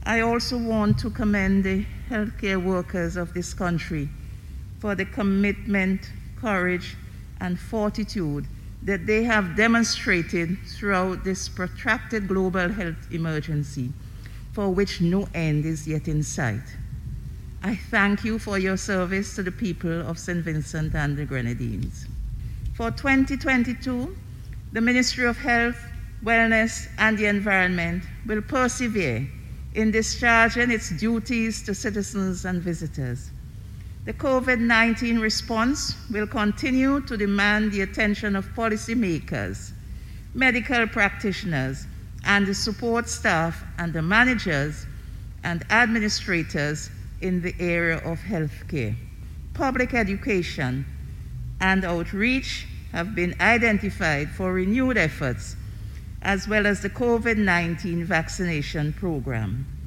I also want to commend the healthcare workers of this country for the commitment, courage, and fortitude that they have demonstrated throughout this protracted global health emergency, for which no end is yet in sight. I thank you for your service to the people of St. Vincent and the Grenadines. For 2022, the Ministry of Health, Wellness, and the Environment will persevere in discharging its duties to citizens and visitors. The COVID-19 response will continue to demand the attention of policymakers, medical practitioners, and the support staff and the managers and administrators in the area of healthcare. Public education and outreach have been identified for renewed efforts, as well as the COVID-19 vaccination program.